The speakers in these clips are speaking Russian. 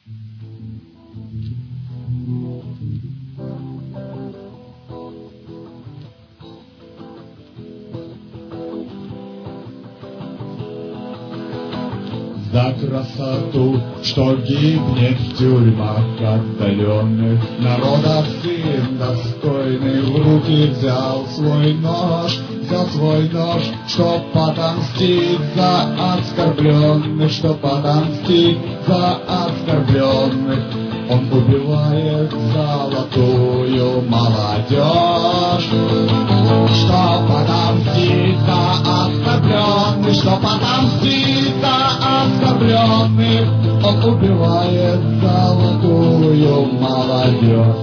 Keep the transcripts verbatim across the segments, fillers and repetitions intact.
За красоту, что гибнет в тюрьмах отдаленных народов сын достойный, в руки взял свой нож, взял свой нож, чтоб отомстить за оскорбленных, чтоб отомстить за оскорбленных. Он убивает золотую молодежь, чтоб отомстить за оскорбленных, чтоб отомстить за оскорбленных. Он убивает золотую молодежь.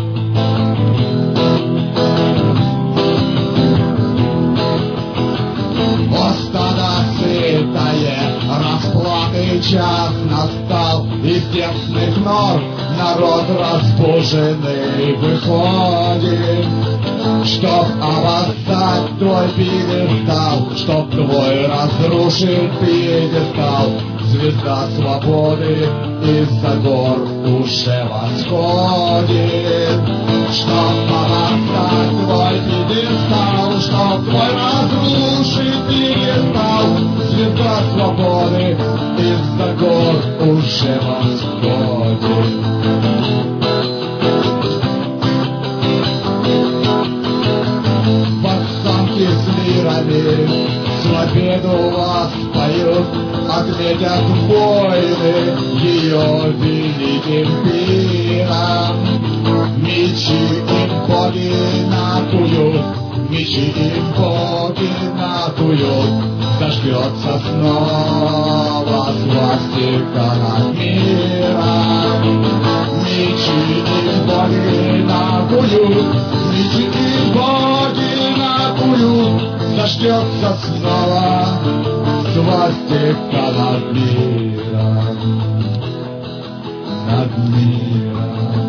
О, стадо сытое, расплаты час настал, из тесных нор народ разбуженный выходит, чтоб обоссать твой пьедестал, чтоб твой разрушить пьедестал. Звезда свободы из-за гор уже восходит, чтоб обоссать твой пьедестал, чтоб твой разрушить пьедестал. Звезда свободы из-за гор уже восходит. Пацанки с лирами с победу вас поют, отметят войны ее великим пиром. Мечи им боги накуют, мечи им боги накуют. Зажгется снова свастика над миром. Мечи им боги накуют, мечи им боги накуют. Зажгется снова свастика над миром, над миром.